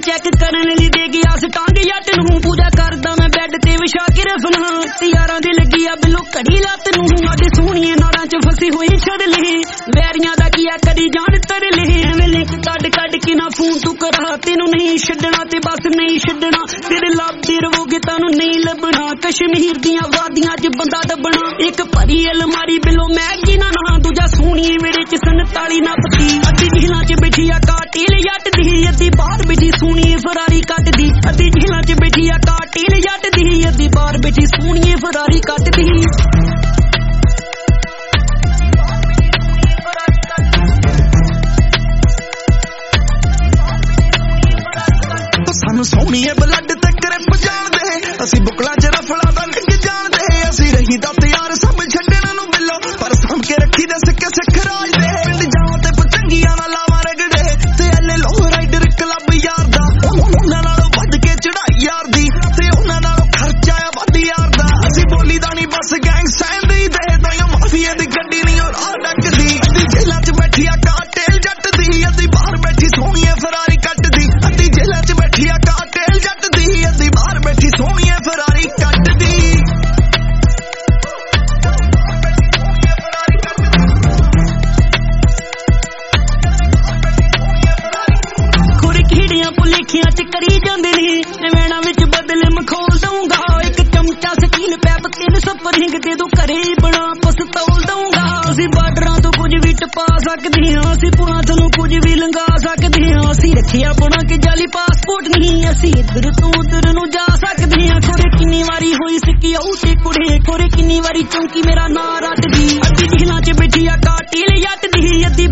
check करने ली दे गया टांग जट नूं पूजा करदा मैं बैड ते विछा के रफना ते यारां दे लगी आ बिलो घड़ी लत नूं अज सोहणिए नारां च फसी हुई छड़ली वैरियां दा किया कदी जान तरले एवें लिंक कड के ना फोन तू करा तेनू नहीं छड्डना ते बस नहीं छड्डना तेरे लभदे रवोगे तानू नहीं लभना कश्मीर दियां वादियां च बंदा दबना एक भरी अलमारी बिलो मैगी ना ना दूजा सोहणिए वेड़े च 47 ना पती अद्धी झीलां च बैठी आ काटेल जट दी अद्धी बाहर बैठी सोहणिए फरारी कटदी अद्धी झीलां च बैठी आ काटेल जट दी अद्धी बाहर बैठी सोहणिए फरारी कटदी सोहणिए ब्लड ते ग्रिप जाणदे असीं बुकला च रफड़ा दा निग जाणदे असीं रही दा तैयार सब छड्डण नूं बिलो पर साम के रखी दे सिक्के सिख राज दे पिंड जाओ ते पचंगियां ना लावा रगड़े ते एले लो राइडर क्लब यार दा उन्हां नालों वध के चढ़ाई यार दी ते उन्हां नालों खर्चा आ वध यार दा असीं बोली दा नहीं बस गैंग सैंदी दे तां माफिया दी गड्डी नहीं और आ डकदी अद्धी जेलां च बैठी आ काटेल जट दी अद्धी बाहर बैठी सोहणिए फरारी कटदी अद्धी जेलां च बैठी आ काटेल जट दी अद्धी बाहर बैठी सोहणिए फरारी कटदी खुर खीड़ियां भुलेखियां च करी जांदे ने वैणा विच बदले मखौल दूंगा एक चमचा स्टील पैप 3 स्प्रिंग दे दो घरे बना पस्तौल दूंगा असीं बार्डरां तो कुछ भी टपा सकदे हां असीं पुलां थल्लों कुछ भी लंघा सकदे हां असीं रखिया बना के जाली पासपोर्ट नहीं असीं इधर तो उधर नूं जा सकदे हां खोरे किन्नी वारी होई सिक्की आऊ ते कुड़े खोरे किन्नी वारी चौंकी मेरा नां रटदी अद्धी झीलां च बैठी आ काटेल जट दी अद्धी